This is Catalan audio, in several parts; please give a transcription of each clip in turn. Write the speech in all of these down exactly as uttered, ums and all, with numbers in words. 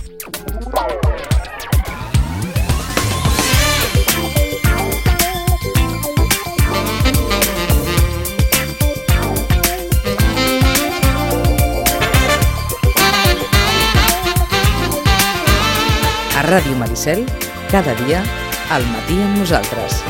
A Ràdio Maricel, cada dia, al matí amb nosaltres.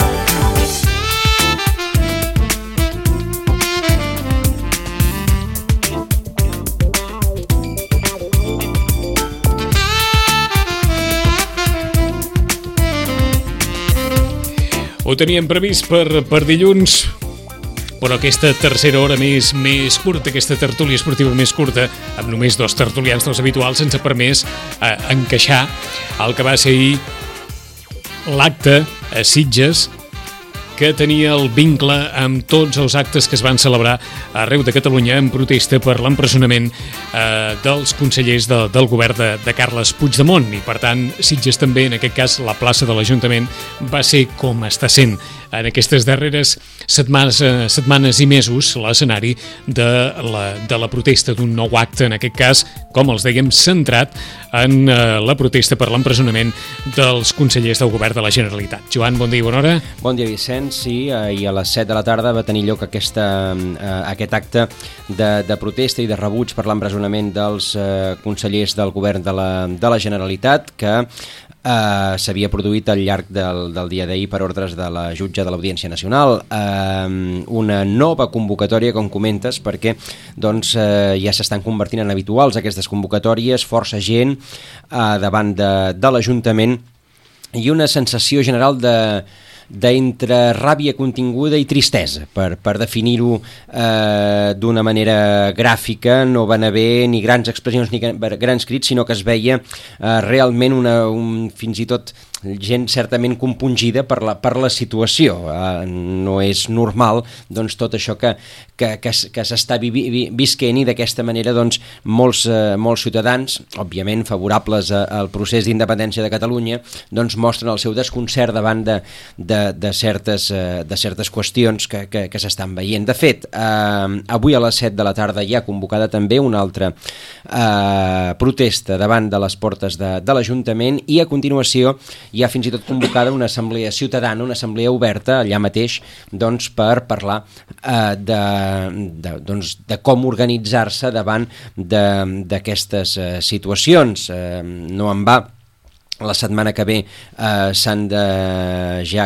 Ho teníem previst per, per dilluns, però aquesta tercera hora més, més curta, aquesta tertúlia esportiva més curta, amb només dos tertulians dels habituals, ens ha permès eh, encaixar el que va ser ahir l'acte a Sitges, que tenia el vincle amb tots els actes que es van celebrar arreu de Catalunya en protesta per l'empresonament eh, dels consellers de, del govern de, de Carles Puigdemont. I, per tant, Sitges també, en aquest cas, la plaça de l'Ajuntament, va ser com està sent en aquestes darreres setmanes, eh, setmanes i mesos l'escenari de la, de la protesta d'un nou acte, en aquest cas, com els dèiem, centrat en eh, la protesta per l'empresonament dels consellers del govern de la Generalitat. Joan, bon dia i bona hora. Bon dia, Vicenç. Sí, ahir a les set de la tarda va tenir lloc aquesta, eh, aquest acte de, de protesta i de rebuig per l'empresonament dels eh, consellers del govern de la, de la Generalitat, que eh, s'havia produït al llarg del, del dia d'ahir per ordres de la jutge de l'Audiència Nacional. Eh, una nova convocatòria, com comentes, perquè doncs, eh, ja s'estan convertint en habituals aquestes convocatòries, força gent eh, davant de, de l'Ajuntament i una sensació general de d'entre ràbia continguda i tristesa, per, per definir-ho eh, d'una manera gràfica. No van haver ni grans expressions ni grans crits, sinó que es veia eh, realment una, un, fins i tot gent certament compungida per la, per la situació. Eh, no és normal doncs, tot això que, que, que, que s'està vi, vi, visquent, i d'aquesta manera doncs, molts, eh, molts ciutadans, òbviament favorables a, al procés d'independència de Catalunya, doncs, mostren el seu desconcert davant de, de, de, certes, eh, de certes qüestions que, que, que s'estan veient. De fet, eh, avui a les set de la tarda hi ha convocada també una altra eh, protesta davant de les portes de, de l'Ajuntament, i a continuació hi ha fins i tot convocada una assemblea ciutadana, una assemblea oberta allà mateix, doncs, per parlar eh, de, de, doncs, de com organitzar-se davant d'aquestes eh, situacions. Eh, no en va. La setmana que ve eh, s'han de ja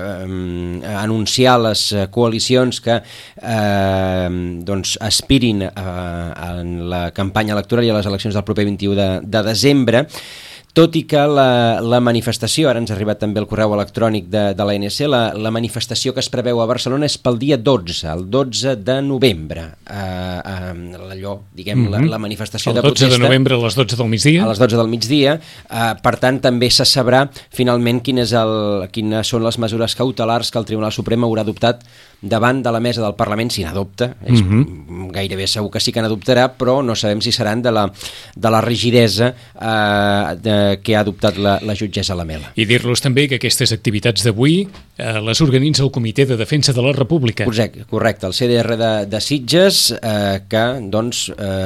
eh, anunciar les coalicions que eh, doncs aspirin a, a la campanya electoral i a les eleccions del proper vint-i-u de, de desembre. Tot i que la, la manifestació, ara ens ha arribat també el correu electrònic de, de l'A N C, la, la manifestació que es preveu a Barcelona és pel dia dotze, el dotze de novembre. Uh, uh, allò, diguem, mm-hmm. la, la manifestació de protesta. El dotze de novembre a les dotze del migdia. A les dotze del migdia. Uh, per tant, també se sabrà finalment quin és el, quines són les mesures cautelars que el Tribunal Suprem haurà adoptat davant de la mesa del Parlament, si n'adopta. És mm-hmm. gairebé segur que sí que n'adoptarà, però no sabem si seran de la, de la rigidesa eh, de, que ha adoptat la, la jutgessa Lamela. I dir-los també que aquestes activitats d'avui eh, les organitza el Comitè de Defensa de la República. Correcte, correcte. El C D R de, de Sitges, eh, que doncs,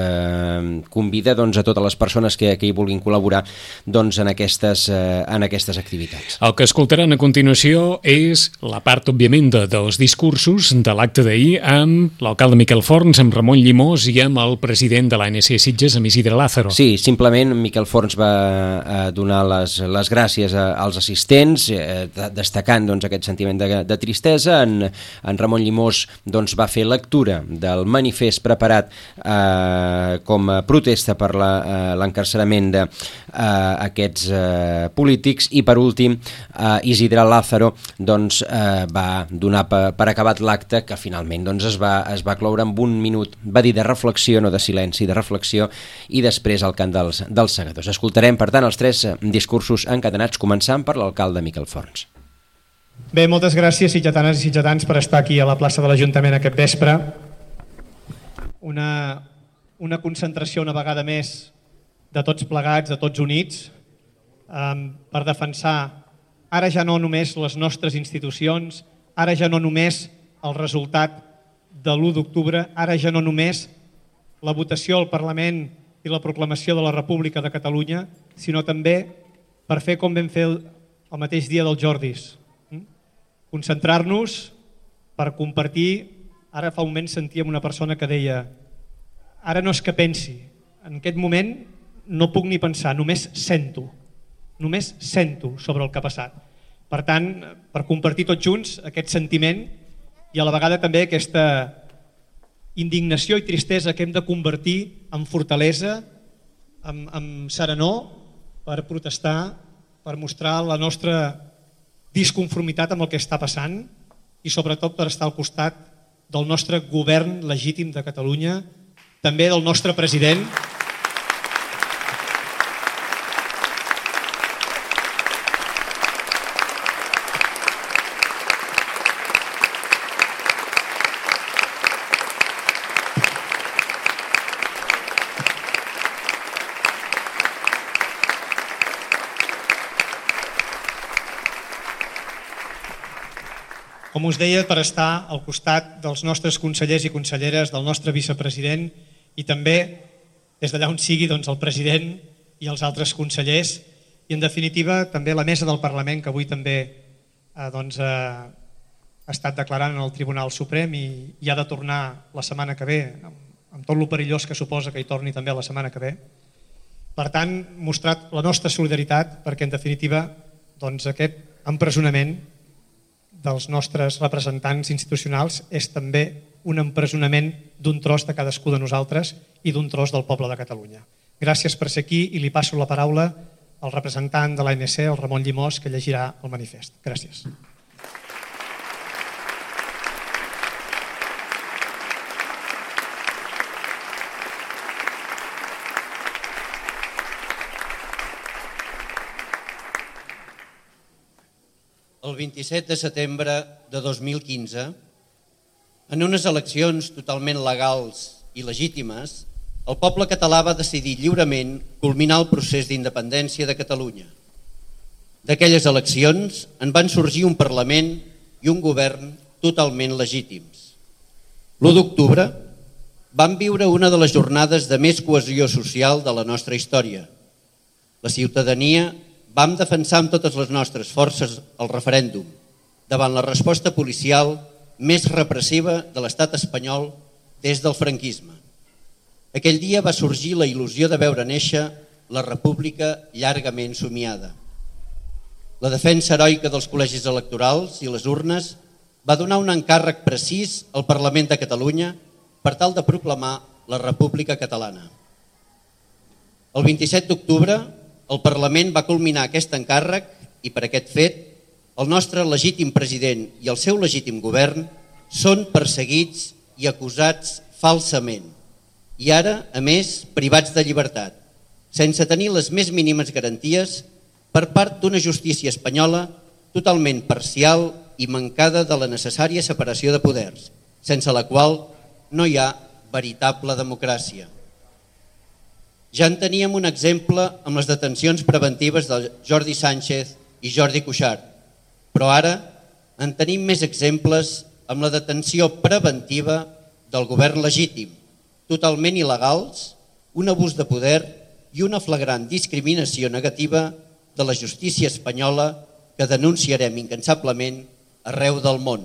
eh, convida doncs, a totes les persones que, que hi vulguin col·laborar doncs, en, aquestes, eh, en aquestes activitats. El que escoltaran a continuació és la part, òbviament, de, dels discursos de l'acte d'ahir amb l'alcalde Miquel Forns, amb Ramon Llimós i amb el president de l'A N C Sitges, amb Isidre Lázaro. Sí, simplement Miquel Forns va eh, donar les, les gràcies a, als assistents, eh, destacant doncs, aquest sentiment de, de tristesa. En, en Ramon Llimós doncs, va fer lectura del manifest preparat eh, com a protesta per l'encarcerament la, eh, d'aquests eh, eh, polítics, i per últim eh, Isidre Lázaro doncs, eh, va donar per, per acabar l'acte, que finalment doncs, es, va, es va cloure amb un minut, va dir, de reflexió, no de silenci, de reflexió, i després el cant dels, dels segadors. Escoltarem, per tant, els tres discursos encadenats, començant per l'alcalde Miquel Forns. Bé, moltes gràcies, sitgetanes i sitgetans, per estar aquí a la plaça de l'Ajuntament aquest vespre. Una, una concentració una vegada més de tots plegats, de tots units, eh, per defensar ara ja no només les nostres institucions, ara ja no només el resultat de l'u d'octubre, ara ja no només la votació al Parlament i la proclamació de la República de Catalunya, sinó també per fer com vam fer el, el mateix dia dels Jordis. Concentrar-nos per compartir. Ara fa un moment sentíem una persona que deia: ara no és que pensi, en aquest moment no puc ni pensar, només sento, només sento sobre el que ha passat. Per tant, per compartir tots junts aquest sentiment i a la vegada també aquesta indignació i tristesa que hem de convertir en fortalesa, en, en serenor, per protestar, per mostrar la nostra disconformitat amb el que està passant i sobretot per estar al costat del nostre govern legítim de Catalunya, també del nostre president. Com us deia, per estar al costat dels nostres consellers i conselleres, del nostre vicepresident i també, des d'allà on sigui, doncs, el president i els altres consellers i, en definitiva, també la mesa del Parlament, que avui també eh, doncs, eh, ha estat declarant en el Tribunal Suprem i, i ha de tornar la setmana que ve, amb, amb tot el perillós que suposa que hi torni també la setmana que ve. Per tant, mostrat la nostra solidaritat perquè, en definitiva, doncs, aquest empresonament dels nostres representants institucionals és també un empresonament d'un tros de cadascú de nosaltres i d'un tros del poble de Catalunya. Gràcies per ser aquí i li passo la paraula al representant de l'A N C, el Ramon Llimós, que llegirà el manifest. Gràcies. El vint-i-set de setembre de dos mil quinze, en unes eleccions totalment legals i legítimes, el poble català va decidir lliurement culminar el procés d'independència de Catalunya. D'aquelles eleccions en van sorgir un Parlament i un govern totalment legítims. l'u d'octubre vam viure una de les jornades de més cohesió social de la nostra història. La ciutadania vam defensar amb totes les nostres forces el referèndum davant la resposta policial més repressiva de l'estat espanyol des del franquisme. Aquell dia va sorgir la il·lusió de veure néixer la república llargament somiada. La defensa heroica dels col·legis electorals i les urnes va donar un encàrrec precís al Parlament de Catalunya per tal de proclamar la República Catalana. El vint-i-set d'octubre, el Parlament va culminar aquest encàrrec i per aquest fet el nostre legítim president i el seu legítim govern són perseguits i acusats falsament i ara, a més, privats de llibertat, sense tenir les més mínimes garanties per part d'una justícia espanyola totalment parcial i mancada de la necessària separació de poders, sense la qual no hi ha veritable democràcia. Ja en teníem un exemple amb les detencions preventives de Jordi Sánchez i Jordi Cuixart, però ara en tenim més exemples amb la detenció preventiva del govern legítim, totalment il·legals, un abús de poder i una flagrant discriminació negativa de la justícia espanyola que denunciarem incansablement arreu del món.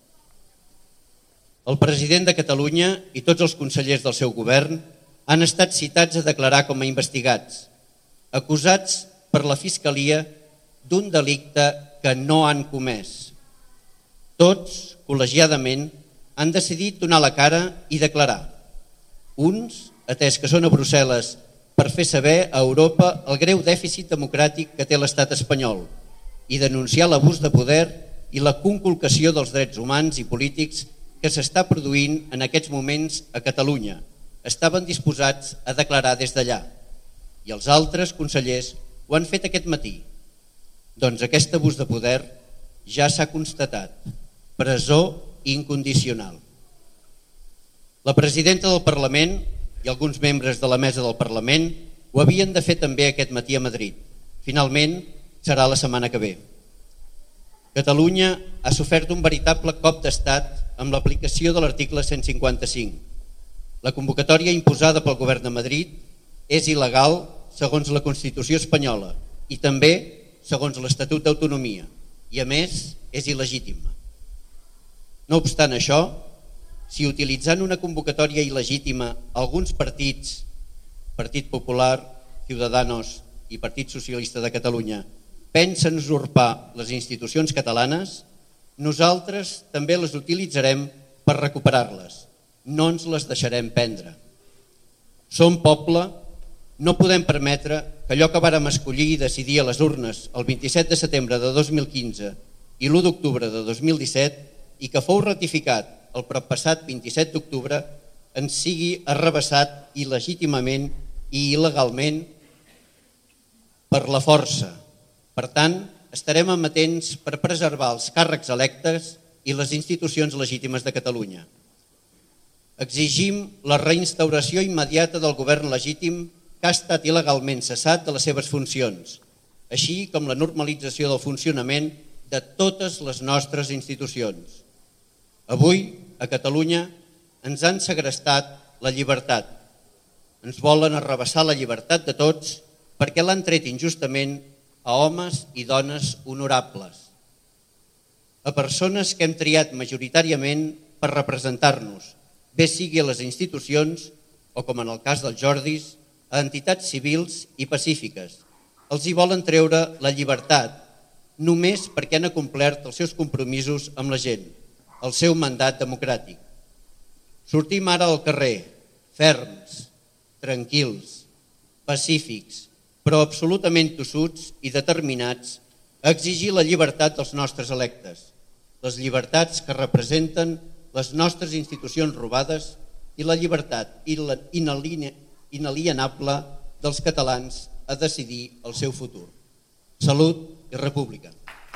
El president de Catalunya i tots els consellers del seu govern han estat citats a declarar com a investigats, acusats per la Fiscalia d'un delicte que no han comès. Tots, col·legiadament, han decidit donar la cara i declarar. Uns, atès que són a Brussel·les per fer saber a Europa el greu dèficit democràtic que té l'estat espanyol i denunciar l'abús de poder i la conculcació dels drets humans i polítics que s'està produint en aquests moments a Catalunya. Estaven disposats a declarar des d'allà i els altres consellers ho han fet aquest matí. Doncs aquest abús de poder ja s'ha constatat. Presó incondicional. La presidenta del Parlament i alguns membres de la mesa del Parlament ho havien de fer també aquest matí a Madrid. Finalment, serà la setmana que ve. Catalunya ha sofert un veritable cop d'estat amb l'aplicació de l'article cent cinquanta-cinc. La convocatòria imposada pel govern de Madrid és il·legal segons la Constitució espanyola i també segons l'Estatut d'Autonomia i, a més, és il·legítima. No obstant això, si utilitzant una convocatòria il·legítima alguns partits, Partit Popular, Ciudadanos i Partit Socialista de Catalunya, pensen usurpar les institucions catalanes, nosaltres també les utilitzarem per recuperar-les. No ens les deixarem prendre. Som poble, no podem permetre que allò que vàrem escollir i decidir a les urnes el vint-i-set de setembre de dos mil quinze i l'u d'octubre de dos mil disset i que fou ratificat el proppassat vint-i-set d'octubre ens sigui arrabassat il·legítimament i il·legalment per la força. Per tant, estarem amatents per preservar els càrrecs electes i les institucions legítimes de Catalunya. Exigim la reinstauració immediata del govern legítim que ha estat il·legalment cessat de les seves funcions, així com la normalització del funcionament de totes les nostres institucions. Avui, a Catalunya, ens han segrestat la llibertat. Ens volen arrabassar la llibertat de tots perquè l'han tret injustament a homes i dones honorables, a persones que hem triat majoritàriament per representar-nos, bé sigui a les institucions o, com en el cas dels Jordis, a entitats civils i pacífiques. Els hi volen treure la llibertat només perquè han acomplert els seus compromisos amb la gent, el seu mandat democràtic. Sortim ara al carrer, ferms, tranquils, pacífics, però absolutament tossuts i determinats a exigir la llibertat dels nostres electes, les llibertats que representen les nostres institucions robades i la llibertat inalienable dels catalans a decidir el seu futur. Salut i república.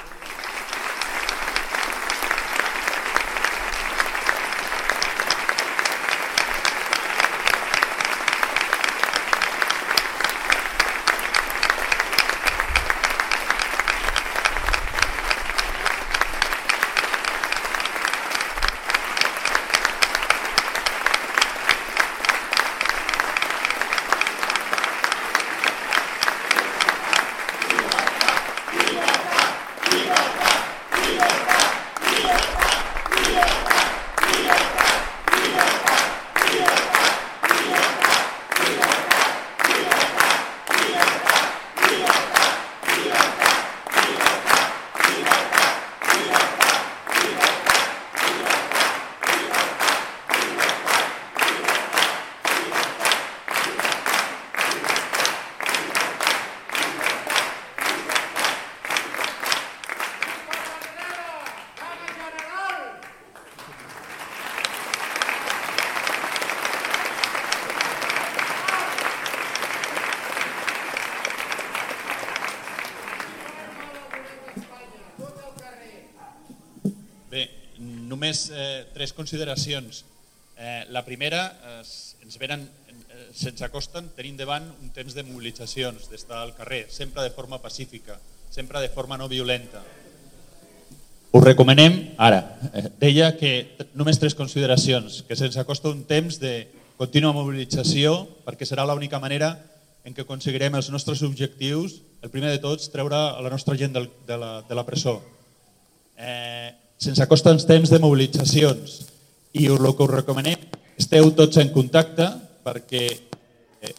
Només eh, tres consideracions. Eh, la primera, eh, ens venen, eh, se'ns acosten tenint davant un temps de mobilitzacions, d'estar al carrer, sempre de forma pacífica, sempre de forma no violenta. Us recomanem, ara, eh, deia que només tres consideracions, que se'ns acosta un temps de contínua mobilització perquè serà l'única manera en què aconseguirem els nostres objectius, el primer de tots, treure a la nostra gent del, de, la, de la presó. Eh, Se'ns acosta uns temps de mobilitzacions i el que us recomanem esteu tots en contacte perquè eh,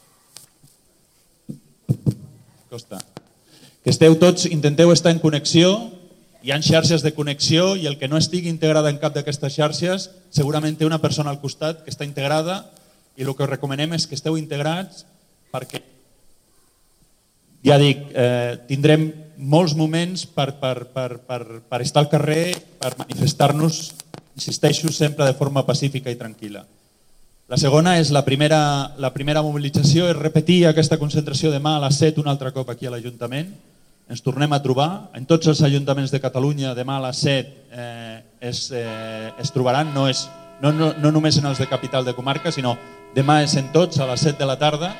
costa, que esteu tots, intenteu estar en connexió, hi ha xarxes de connexió i el que no estigui integrada en cap d'aquestes xarxes segurament té una persona al costat que està integrada i el que us recomanem és que esteu integrats perquè, ja dic, eh, tindrem molts moments per, per, per, per, per estar al carrer, per manifestar-nos, insisteixo, sempre de forma pacífica i tranquil·la. La segona és la primera, la primera mobilització, és repetir aquesta concentració demà a les set un altre cop aquí a l'Ajuntament. Ens tornem a trobar, en tots els ajuntaments de Catalunya demà a les set eh, es, eh, es trobaran, no, és, no, no, no només en els de capital de comarca, sinó demà és en tots a les set de la tarda.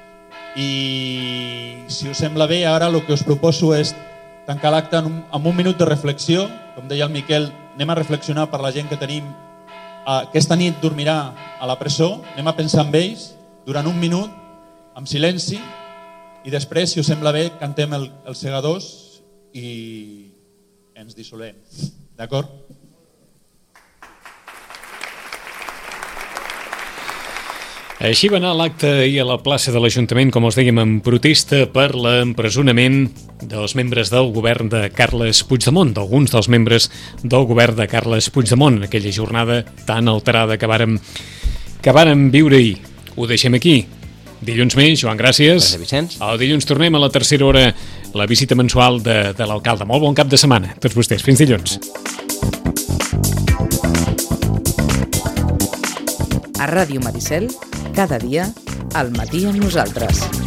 I si us sembla bé, ara el que us proposo és tancar l'acte amb un minut de reflexió. Com deia el Miquel, anem a reflexionar per la gent que tenim, aquesta nit dormirà a la presó, anem a pensar en ells durant un minut amb silenci, i després, si us sembla bé, cantem el, els segadors i ens dissolvem. D'acord? Així va anar l'acte ahir a la plaça de l'Ajuntament, com us dèiem, en protesta per l'empresonament dels membres del govern de Carles Puigdemont, d'alguns dels membres del govern de Carles Puigdemont, en aquella jornada tan alterada que vàrem, que vàrem viure ahir. Ho deixem aquí. Dilluns més, Joan, gràcies. Gràcies, Vicenç. El dilluns tornem a la tercera hora, la visita mensual de, de l'alcalde. Molt bon cap de setmana, tots vostès. Fins dilluns. A Ràdio Maricel, cada dia, al matí amb nosaltres.